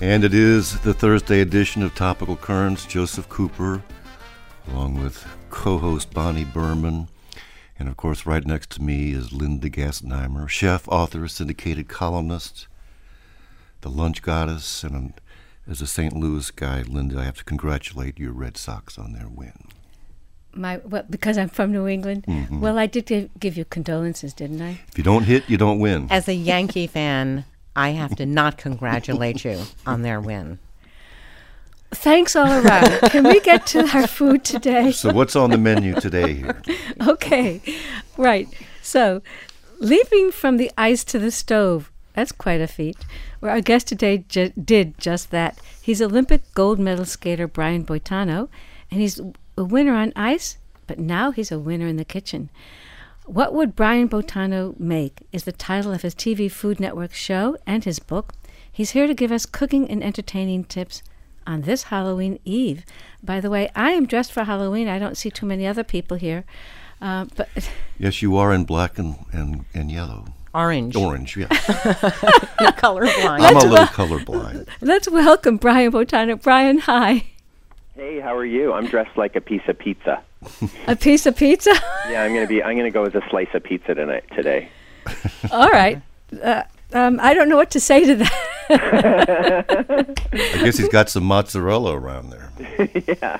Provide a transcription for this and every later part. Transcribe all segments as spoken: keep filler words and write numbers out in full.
And it is the Thursday edition of Topical Currents. Joseph Cooper, along with co-host Bonnie Berman. And of course, right next to me is Linda Gassenheimer, chef, author, syndicated columnist, the lunch goddess. And as a Saint Louis guy, Linda, I have to congratulate your Red Sox on their win. My well, because I'm from New England? Mm-hmm. Well, I did give, give you condolences, didn't I? If you don't hit, you don't win. As a Yankee fan, I have to not congratulate you on their win. Thanks all around. Can we get to our food today? So what's on the menu today here? Okay, right. So, leaping from the ice to the stove, that's quite a feat. Well, our guest today ju- did just that. He's Olympic gold medal skater Brian Boitano, and he's a winner on ice, but now he's a winner in the kitchen. What Would Brian Boitano Make is the title of his T V Food Network show and his book. He's here to give us cooking and entertaining tips on this Halloween Eve. By the way, I am dressed for Halloween. I don't see too many other people here. Uh, but Yes, you are in black and, and, and yellow. Orange. Orange, yeah. You're colorblind. I'm a little colorblind. Let's welcome Brian Boitano. Brian, hi. Hey, how are you? I'm dressed like a piece of pizza. A piece of pizza? Yeah, I'm gonna be. I'm gonna go as a slice of pizza tonight. Today. All right. Uh, um, I don't know what to say to that. I guess he's got some mozzarella around there. Yeah.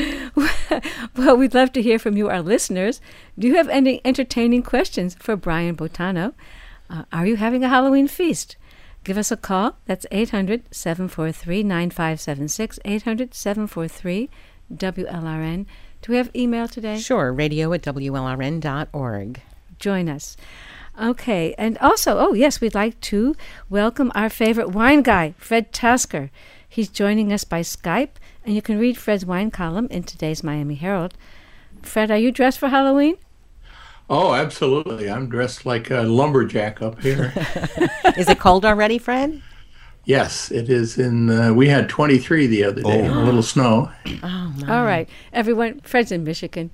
Well, we'd love to hear from you, our listeners. Do you have any entertaining questions for Brian Boitano? Uh, are you having a Halloween feast? Give us a call. That's eight hundred, seven four three, nine five seven six, eight hundred, seven four three, W L R N. Do we have email today? Sure, radio at W L R N dot org. Join us. Okay, and also, oh yes, we'd like to welcome our favorite wine guy, Fred Tasker. He's joining us by Skype, and you can read Fred's wine column in today's Miami Herald. Fred, are you dressed for Halloween? Oh, absolutely. I'm dressed like a lumberjack up here. Is it cold already, Fred? Yes, it is. In uh, we had twenty-three the other day, Oh. a little snow. Oh, my. All right, everyone, Fred's in Michigan.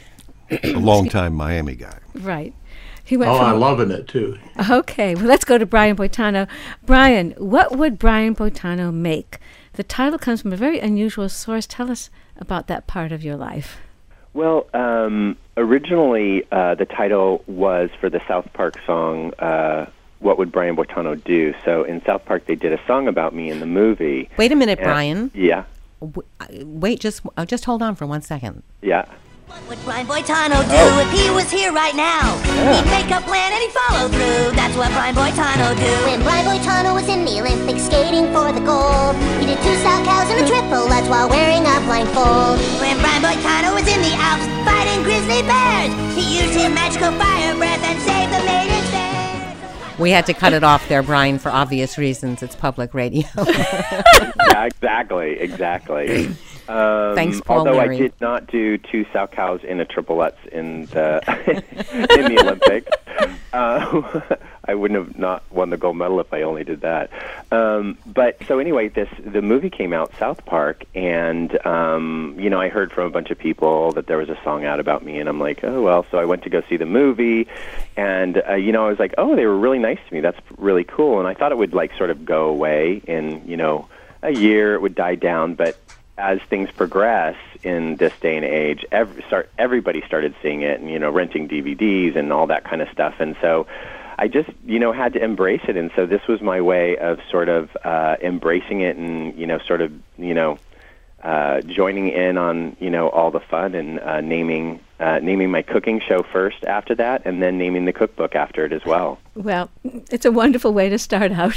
A long-time Miami guy. Right. He went Oh, from, I'm loving it, too. Okay, well, let's go to Brian Boitano. Brian, what would Brian Boitano make? The title comes from a very unusual source. Tell us about that part of your life. Well, um, originally uh, the title was for the South Park song, uh, What Would Brian Boitano Do? So in South Park they did a song about me in the movie. Wait a minute, And- Brian. Yeah, W- uh, Wait, just uh, just hold on for one second. yeah. What would Brian Boitano do Oh. if he was here right now? Yeah. He'd make a plan and he'd follow through. That's what Brian Boitano do. When Brian Boitano was in the Olympics skating for the gold, he did two sow cows and a triple Lutz while wearing a blindfold. When Brian Boitano was in the Alps fighting grizzly bears, he used his magical fire breath and saved the maidens there. We had to cut it off there, Brian, for obvious reasons. It's public radio. Yeah, exactly, exactly. Um, Thanks, Paul although Mary. I did not do two sow cows in a triplettes in the in the Olympics. Uh, I wouldn't have not won the gold medal if I only did that. Um, but so anyway, this the movie came out, South Park, and um, you know I heard from a bunch of people that there was a song out about me, and I'm like, oh well. So I went to go see the movie, and uh, you know I was like, oh, they were really nice to me. That's really cool. And I thought it would like sort of go away in you know a year, it would die down, but as things progress in this day and age, every, start, everybody started seeing it and, you know, renting D V Ds and all that kind of stuff. And so I just, you know, had to embrace it. And so this was my way of sort of uh, embracing it and, you know, sort of, you know, uh, joining in on, you know, all the fun and uh, naming uh, naming my cooking show first after that, and then naming the cookbook after it as well. Well, it's a wonderful way to start out.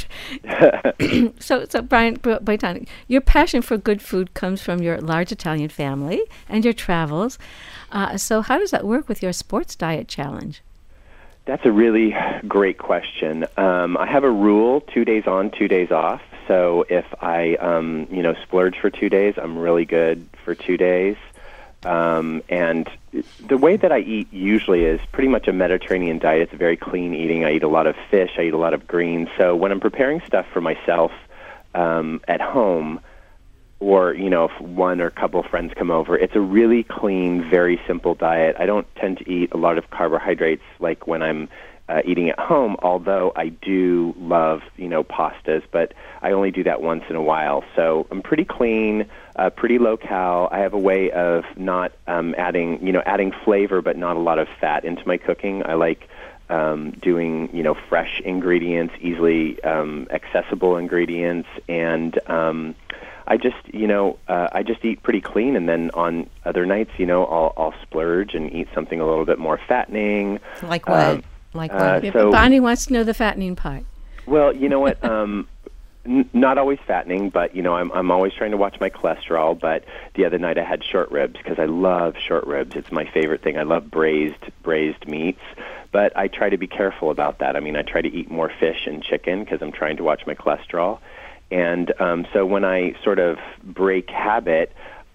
so, so Brian Boitano, your passion for good food comes from your large Italian family and your travels. Uh, so how does that work with your sports diet challenge? That's a really great question. Um, I have a rule, two days on, two days off. So if I, um, you know, splurge for two days, I'm really good for two days. Um, and the way that I eat usually is pretty much a Mediterranean diet. It's very clean eating. I eat a lot of fish. I eat a lot of greens. So when I'm preparing stuff for myself um, at home, or, you know, if one or a couple of friends come over, it's a really clean, very simple diet. I don't tend to eat a lot of carbohydrates like when I'm uh, eating at home, although I do love, you know, pastas, but I only do that once in a while. So I'm pretty clean, uh, pretty low-cal. I have a way of not um, adding, you know, adding flavor but not a lot of fat into my cooking. I like um, doing, you know, fresh ingredients, easily um, accessible ingredients, and um, I just, you know, uh, I just eat pretty clean, and then on other nights, you know, I'll, I'll splurge and eat something a little bit more fattening. Like what? Um, like uh, what? Yeah, so- but Bonnie wants to know the fattening part. Well, you know what? Um, n- not always fattening, but you know, I'm I'm always trying to watch my cholesterol. But the other night I had short ribs because I love short ribs. It's my favorite thing. I love braised braised meats, but I try to be careful about that. I mean, I try to eat more fish and chicken because I'm trying to watch my cholesterol. And um, so when I sort of break habit,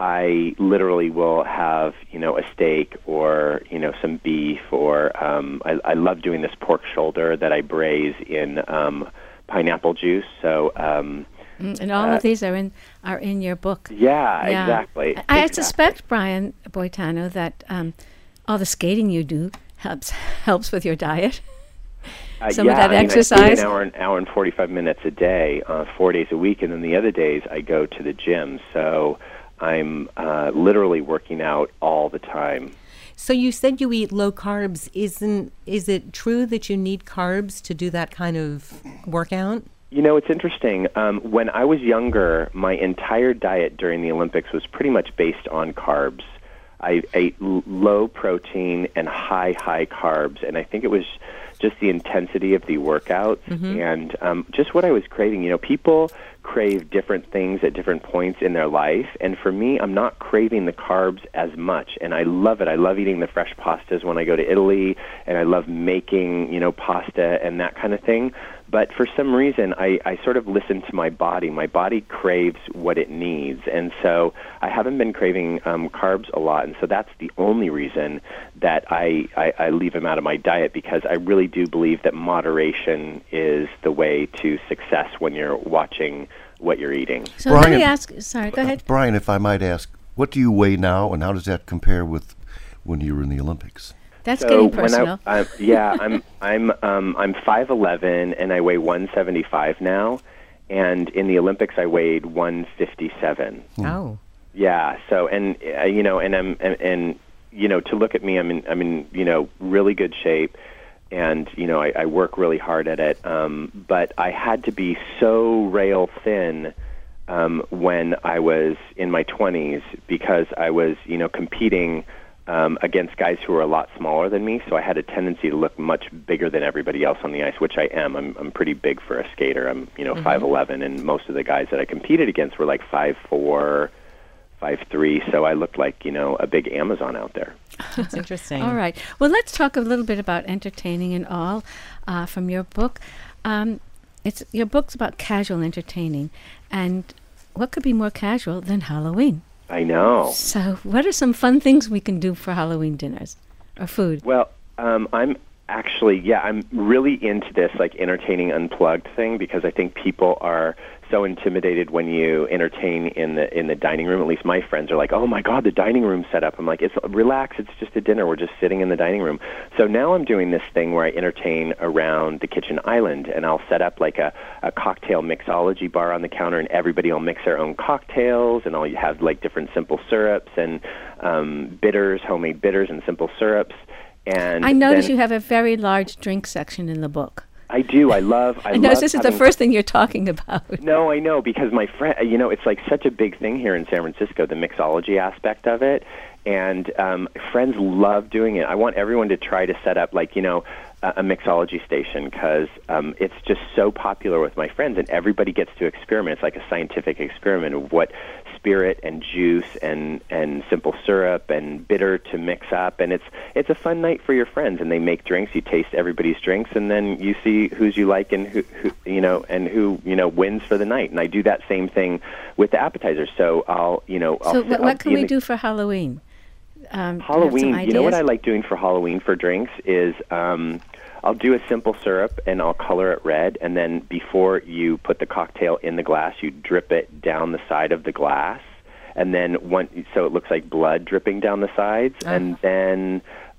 I literally will have, you know, a steak or, you know, some beef, or um, I, I love doing this pork shoulder that I braise in um, pineapple juice. So, um, Mm, and all uh, of these are in are in your book. yeah, exactly. I, I exactly. suspect, Brian Boitano, that um, all the skating you do helps helps with your diet. Uh, Some yeah, of that I mean, I exercise. skate an hour, an hour and forty-five minutes a day, uh, four days a week, and then the other days I go to the gym. So I'm uh, literally working out all the time. So you said you eat low carbs. Isn't is it true that you need carbs to do that kind of workout? You know, it's interesting. Um, when I was younger, my entire diet during the Olympics was pretty much based on carbs. I ate l- low protein and high, high carbs, and I think it was just the intensity of the workouts Mm-hmm. and um, just what I was craving. You know, people crave different things at different points in their life, and for me, I'm not craving the carbs as much, and I love it. I love eating the fresh pastas when I go to Italy, and I love making, you know, pasta and that kind of thing. But for some reason, I, I sort of listen to my body. My body craves what it needs. And so I haven't been craving um, carbs a lot. And so that's the only reason that I, I, I leave them out of my diet, because I really do believe that moderation is the way to success when you're watching what you're eating. So let me Brian- ask. Sorry, go ahead. Brian, if I might ask, what do you weigh now, and how does that compare with when you were in the Olympics? That's So getting when personal. I, I, yeah, I'm I'm um, I'm five eleven and I weigh one seventy-five now, and in the Olympics I weighed one fifty-seven. Oh. Yeah. So and uh, you know, and I'm and, and you know, to look at me, I'm in I'm in you know really good shape, and you know I, I work really hard at it. Um, but I had to be so rail thin um, when I was in my twenties, because I was you know competing um, against guys who were a lot smaller than me. So I had a tendency to look much bigger than everybody else on the ice, which I am. I'm I'm pretty big for a skater. I'm you know five eleven, and most of the guys that I competed against were like five four. Five three, so I looked like, you know, a big Amazon out there. That's interesting. All right. Well, let's talk a little bit about entertaining and all uh, from your book. Um, it's your book's about casual entertaining, and what could be more casual than Halloween? I know. So, what are some fun things we can do for Halloween dinners or food? Well, um, I'm actually, yeah, I'm really into this, like, entertaining unplugged thing, because I think people are so intimidated when you entertain in the in the dining room. At least my friends are like, "Oh my God, the dining room set up." I'm like, "It's relax. It's just a dinner. We're just sitting in the dining room." So now I'm doing this thing where I entertain around the kitchen island, and I'll set up like a, a cocktail mixology bar on the counter, and everybody will mix their own cocktails, and I'll have like different simple syrups and um, bitters, homemade bitters, and simple syrups. And I notice then- you have a very large drink section in the book. I do. I love. I, I notice love this is the having- first thing you're talking about. No, I know, because my friend, you know, it's like such a big thing here in San Francisco, the mixology aspect of it, and um, friends love doing it. I want everyone to try to set up, like, you know, a, a mixology station, because um, it's just so popular with my friends, and everybody gets to experiment. It's like a scientific experiment of what spirit and juice and, and simple syrup and bitter to mix up, and it's it's a fun night for your friends, and they make drinks. You taste everybody's drinks, and then you see who's you like and who, who you know and who you know wins for the night. And I do that same thing with the appetizers. So I'll you know I'll So, sit- what, I'll what can be in we the- do for Halloween? Um, do you have some Halloween, you know what I ideas? like doing for Halloween for drinks is um, I'll do a simple syrup and I'll color it red, and then before you put the cocktail in the glass, you drip it down the side of the glass, and then one so it looks like blood dripping down the sides, Uh-huh. and then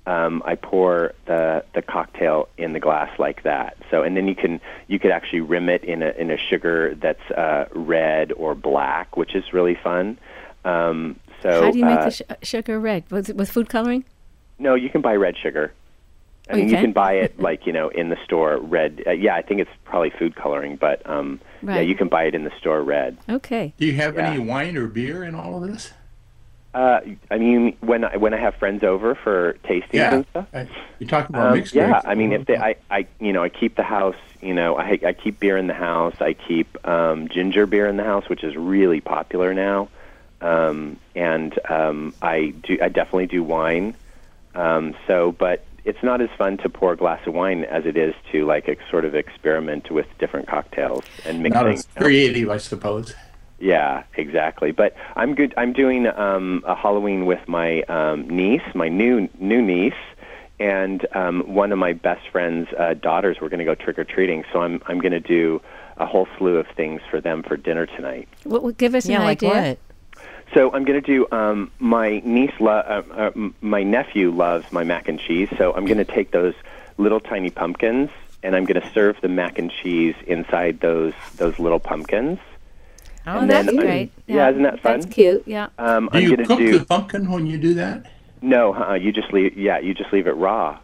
um, I pour the the cocktail in the glass like that. So, and then you can you could actually rim it in a in a sugar that's uh, red or black, which is really fun. Um, so, how do you make uh, the sh- sugar red? With with food coloring? No, you can buy red sugar. I Oh, mean, you you can? can buy it like you know in the store red. Uh, yeah, I think it's probably food coloring, but um, yeah, Right. you can buy it in the store red. Okay. Do you have Yeah. any wine or beer in all of this? Uh, I mean, when I when I have friends over for tastings Yeah. and stuff. I- You're talking about Um, mixed yeah, drinks. I mean, if they, I, I, you know, I keep the house, you know, I, I keep beer in the house. I keep um, ginger beer in the house, which is really popular now. Um, and um, I do, I definitely do wine. Um, so, but it's not as fun to pour a glass of wine as it is to like ex- sort of experiment with different cocktails and mixing. Not as creative, I suppose. Yeah, exactly. But I'm good. I'm doing um, a Halloween with my um, niece, my new new niece, and um, one of my best friend's uh, daughters. We're going to go trick or treating. So I'm I'm going to do a whole slew of things for them for dinner tonight. What, what, give us Yeah, an like idea. what? So I'm going to do. Um, my niece, lo- uh, uh, m- my nephew loves my mac and cheese. So I'm going to take those little tiny pumpkins, and I'm going to serve the mac and cheese inside those those little pumpkins. Oh, And that's then I'm- great. yeah, isn't that fun? That's cute. Yeah. Um, Do I'm you going cook to do the pumpkin when you do that? no. Uh, you just leave. Yeah, you just leave it raw.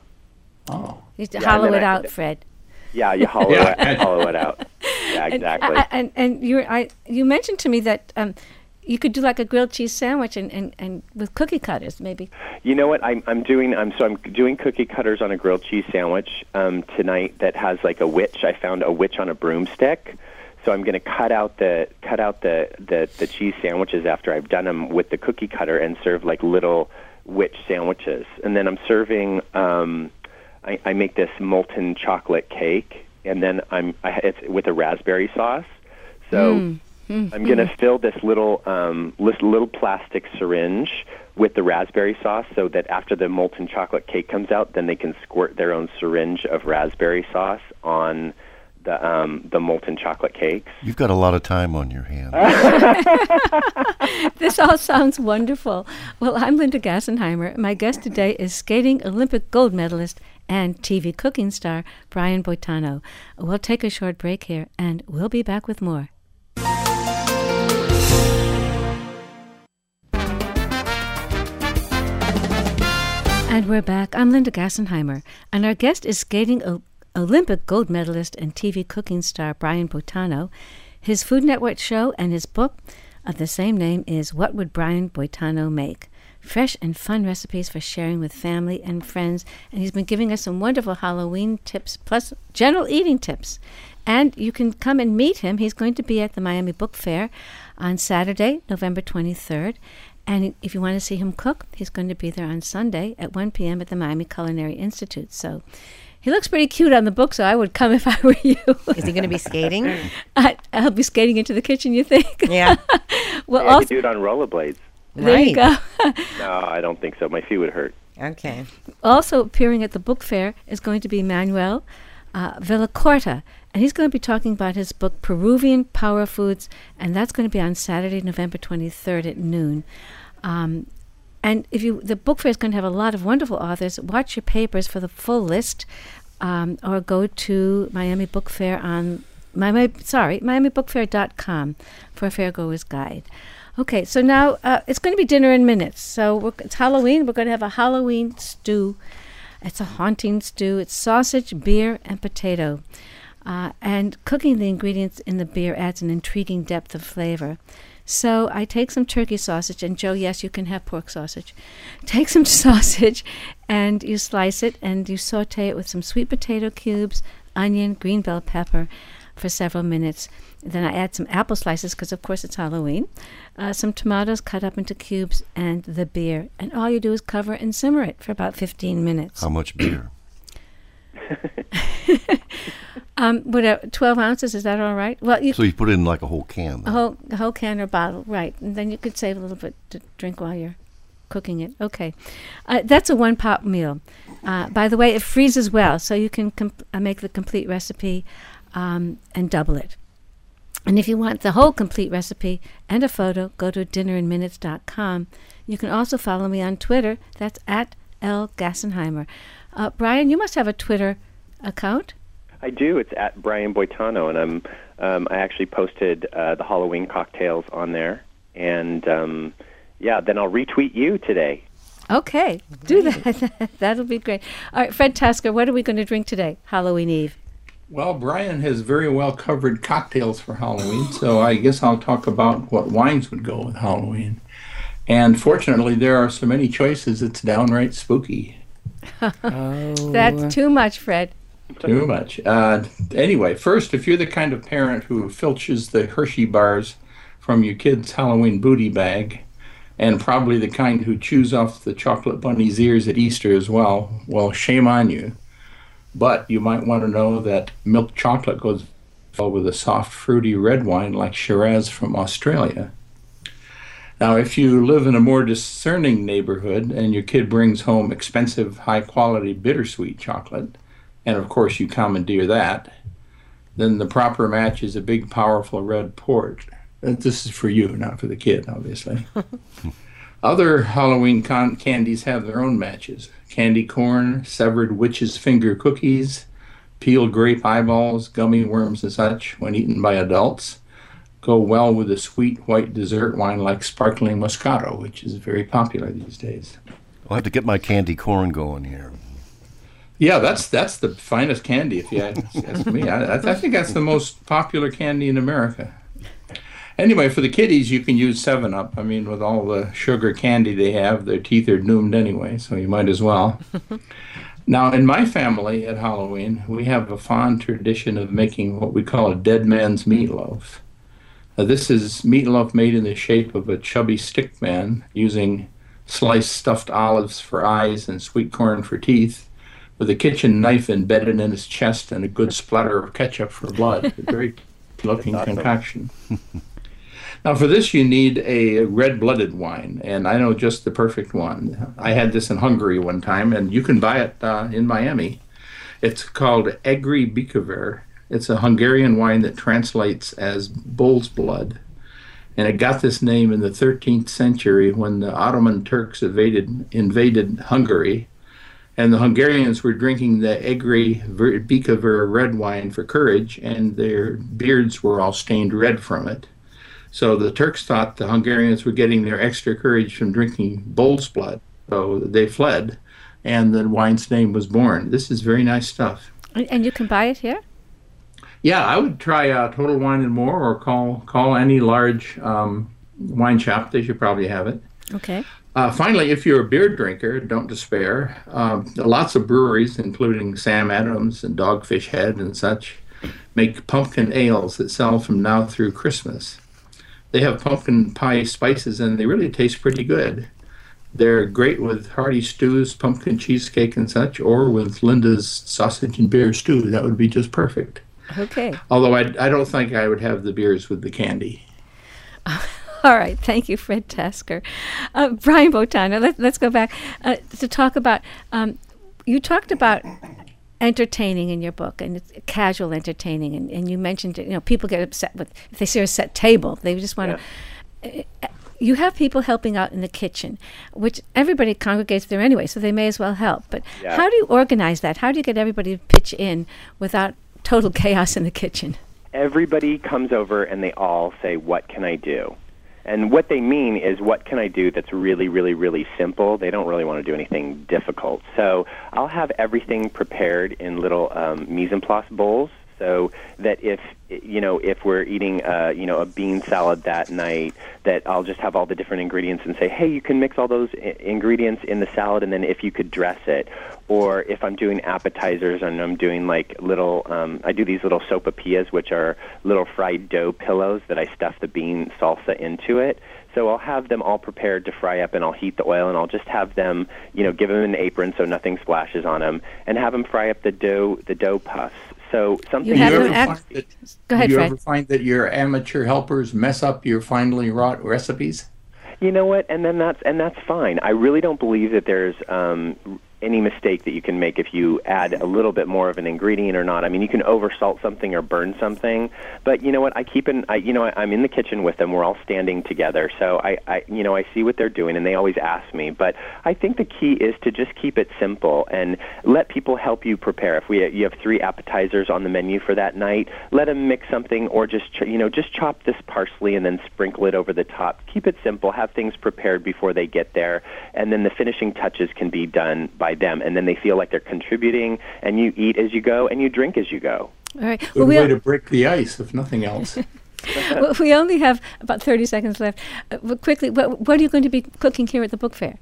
Oh. You have to Yeah, hollow and it then I- out, Fred. Yeah, you hollow Yeah. it, hollow it out. Yeah, And- exactly. And and, and you I you mentioned to me that um, you could do like a grilled cheese sandwich and, and, and with cookie cutters maybe. You know what? I'm I'm doing. I'm so I'm doing cookie cutters on a grilled cheese sandwich um, tonight that has like a witch. I found a witch on a broomstick. So I'm going to cut out the cut out the, the, the cheese sandwiches after I've done them with the cookie cutter and serve like little witch sandwiches. And then I'm serving. Um, I, I make this molten chocolate cake, and then I'm I, it's with a raspberry sauce. So Mm. Mm. I'm going to fill this little um, lis- little plastic syringe with the raspberry sauce, so that after the molten chocolate cake comes out, then they can squirt their own syringe of raspberry sauce on the um, the molten chocolate cakes. You've got a lot of time on your hands. This all sounds wonderful. Well, I'm Linda Gassenheimer. My guest today is skating Olympic gold medalist and T V cooking star Brian Boitano. We'll take a short break here, and we'll be back with more. And we're back. I'm Linda Gassenheimer, and our guest is skating o- Olympic gold medalist and T V cooking star Brian Boitano. His Food Network show and his book of the same name is What Would Brian Boitano Make? Fresh and fun recipes for sharing with family and friends. And he's been giving us some wonderful Halloween tips, plus general eating tips. And you can come and meet him. He's going to be at the Miami Book Fair on Saturday, November twenty-third. And if you want to see him cook, he's going to be there on Sunday at one p.m. at the Miami Culinary Institute. So he looks pretty cute on the book, so I would come if I were you. Is he going to be skating? I, I'll be skating into the kitchen, you think? Yeah. Well, Yeah, I also, could do it on rollerblades. there you Right. go. No, I don't think so. My feet would hurt. Okay. Also appearing at the book fair is going to be Manuel uh, Villacorta, and he's going to be talking about his book Peruvian Power Foods, and that's going to be on Saturday, November twenty-third at noon. Um, and if you, the book fair is going to have a lot of wonderful authors. Watch your papers for the full list, um, or go to Miami Book Fair on Miami. Sorry, Miami Book Fair dot com for a fairgoer's guide. Okay, so now uh, it's going to be dinner in minutes. So we're, it's Halloween. We're going to have a Halloween stew. It's a haunting stew. It's sausage, beer, and potato. Uh, and cooking the ingredients in the beer adds an intriguing depth of flavor. So I take some turkey sausage, and Joe, yes, you can have pork sausage. Take some sausage, and you slice it, and you saute it with some sweet potato cubes, onion, green bell pepper for several minutes. Then I add some apple slices, because of course it's Halloween, uh, some tomatoes cut up into cubes, and the beer. And all you do is cover and simmer it for about fifteen minutes. How much beer? Um, what, uh, twelve ounces, is that all right? Well, you So you put it in like a whole can. A then. whole, a whole can or bottle, right. And then you could save a little bit to drink while you're cooking it. Okay. Uh, that's a one-pot meal. Uh, by the way, it freezes well, so you can com- uh, make the complete recipe um, and double it. And if you want the whole complete recipe and a photo, go to dinner in minutes dot com. You can also follow me on Twitter. That's at L. Gassenheimer. Uh, Brian, you must have a Twitter account. I do. It's at Brian Boitano, and I'm um, I actually posted uh, the Halloween cocktails on there, and um, yeah, then I'll retweet you today. Okay, do that. That'll be great. All right, Fred Tasker, what are we going to drink today, Halloween Eve? Well, Brian has very well covered cocktails for Halloween, so I guess I'll talk about what wines would go with Halloween. And fortunately, there are so many choices, it's downright spooky. Oh. That's too much, Fred. Too much. Uh, anyway, first, if you're the kind of parent who filches the Hershey bars from your kid's Halloween booty bag, and probably the kind who chews off the chocolate bunny's ears at Easter as well, well, shame on you. But you might want to know that milk chocolate goes well with a soft, fruity red wine like Shiraz from Australia. Now, if you live in a more discerning neighborhood and your kid brings home expensive, high-quality bittersweet chocolate, and of course you commandeer that, then the proper match is a big, powerful red port. This is for you, not for the kid, obviously. Other Halloween con- candies have their own matches. Candy corn, severed witch's finger cookies, peeled grape eyeballs, gummy worms and such, when eaten by adults, go well with a sweet white dessert wine like sparkling Moscato, which is very popular these days. I'll have to get my candy corn going here. Yeah, that's that's the finest candy, if you ask me. I, I think that's the most popular candy in America. Anyway, for the kiddies, you can use seven up. I mean, with all the sugar candy they have, their teeth are doomed anyway, so you might as well. Now, in my family at Halloween, we have a fond tradition of making what we call a dead man's meatloaf. Now, this is meatloaf made in the shape of a chubby stick man, using sliced stuffed olives for eyes and sweet corn for teeth, with a kitchen knife embedded in his chest and a good splatter of ketchup for blood. A very looking awesome concoction. Now, for this, you need a red-blooded wine, and I know just the perfect one. I had this in Hungary one time, and you can buy it uh, in Miami. It's called Egri Bikaver. It's a Hungarian wine that translates as bull's blood, and it got this name in the thirteenth century when the Ottoman Turks invaded, invaded Hungary, and the Hungarians were drinking the Egri Bikaver red wine for courage, and their beards were all stained red from it. So the Turks thought the Hungarians were getting their extra courage from drinking bull's blood. So they fled, and the wine's name was born. This is very nice stuff. And you can buy it here? Yeah, I would try uh, Total Wine and More, or call call any large um, wine shop. They should probably have it. Okay. Uh, finally, if you're a beer drinker, don't despair. Um, lots of breweries, including Sam Adams and Dogfish Head and such, make pumpkin ales that sell from now through Christmas. They have pumpkin pie spices, and they really taste pretty good. They're great with hearty stews, pumpkin cheesecake and such, or with Linda's sausage and beer stew. That would be just perfect. Okay. Although I, I don't think I would have the beers with the candy. All right. Thank you, Fred Tasker. Uh, Brian Boitano, let, let's go back uh, to talk about, um, you talked about entertaining in your book, and it's casual entertaining, and, and you mentioned, you know, people get upset with if they see a set table, they just want to yeah. uh, you have people helping out in the kitchen, which everybody congregates there anyway, so they may as well help, but yeah. How do you organize that? How do you get everybody to pitch in without total chaos in the kitchen? Everybody comes over and they all say, what can I do? And what they mean is, what can I do that's really, really, really simple? They don't really want to do anything difficult. So I'll have everything prepared in little um, mise en place bowls, so that if, you know, if we're eating, uh, you know, a bean salad that night, that I'll just have all the different ingredients and say, hey, you can mix all those I- ingredients in the salad, and then if you could dress it. Or if I'm doing appetizers and I'm doing like little, um, I do these little sopapillas, which are little fried dough pillows that I stuff the bean salsa into it. So I'll have them all prepared to fry up, and I'll heat the oil, and I'll just have them, you know, give them an apron so nothing splashes on them, and have them fry up the dough, the dough puffs. So something. You have you them act- that, Go ahead, do you Fred. ever find that your amateur helpers mess up your finely wrought recipes? You know what? And then that's and that's fine. I really don't believe that there's um, any mistake that you can make if you add a little bit more of an ingredient or not. I mean, you can oversalt something or burn something, but you know what? I keep in, I, you know, I, I'm in the kitchen with them. We're all standing together, so I, I, you know, I see what they're doing, and they always ask me. But I think the key is to just keep it simple and let people help you prepare. If we, you have three appetizers on the menu for that night, let them mix something, or just, you know, just chop this parsley and then sprinkle it over the top. Keep it simple. Have things prepared before they get there, and then the finishing touches can be done by them, and then they feel like they're contributing, and you eat as you go and you drink as you go. All right. Good Well, we way al- to break the ice, if nothing else. well, we only have about thirty seconds left. Uh, but quickly, what, what are you going to be cooking here at the book fair?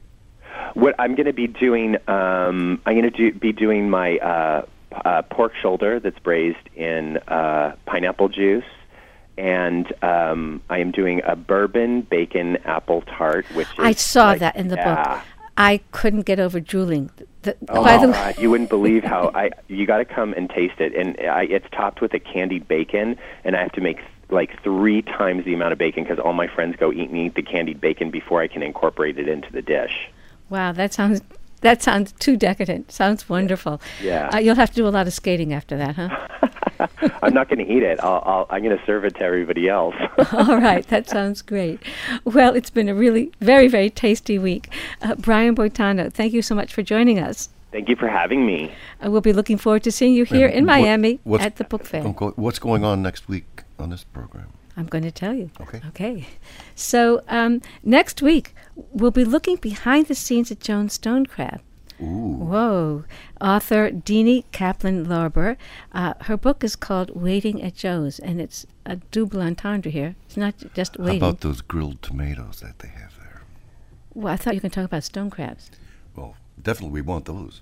What I'm going to be doing, um, I'm going to do, be doing my uh, uh, pork shoulder that's braised in uh, pineapple juice. And um, I am doing a bourbon bacon apple tart, which is I saw like- that in the yeah. book. I couldn't get over drooling. The, Oh, by the way, God, you wouldn't believe how I. You got to come and taste it, and I, it's topped with a candied bacon, and I have to make like three times the amount of bacon because all my friends go eat and eat the candied bacon before I can incorporate it into the dish. wow, that sounds that sounds too decadent. Sounds wonderful. Yeah. Uh, you'll have to do a lot of skating after that, huh? I'm not going to eat it. I'll, I'll, I'm going to serve it to everybody else. All right, that sounds great. Well, it's been a really very, very tasty week. Uh, Brian Boitano, thank you so much for joining us. Thank you for having me. Uh, we'll be looking forward to seeing you here in What- Miami what's- at the book fair. Don't go- What's going on next week on this program? I'm going to tell you. Okay. Okay. So um, next week, we'll be looking behind the scenes at Joan Stonecrab. Ooh. Whoa. Author Deanie Kaplan-Larber. Uh, her book is called Waiting at Joe's, and it's a double entendre here. It's not just How waiting. about those grilled tomatoes that they have there? Well, I thought you were going to talk about stone crabs. Well, definitely we want those.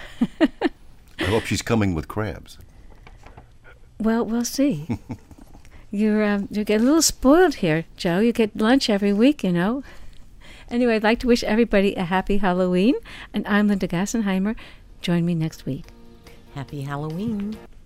I hope she's coming with crabs. Well, we'll see. You're um, you get a little spoiled here, Joe. You get lunch every week, you know. Anyway, I'd like to wish everybody a happy Halloween, and I'm Linda Gassenheimer. Join me next week. Happy Halloween.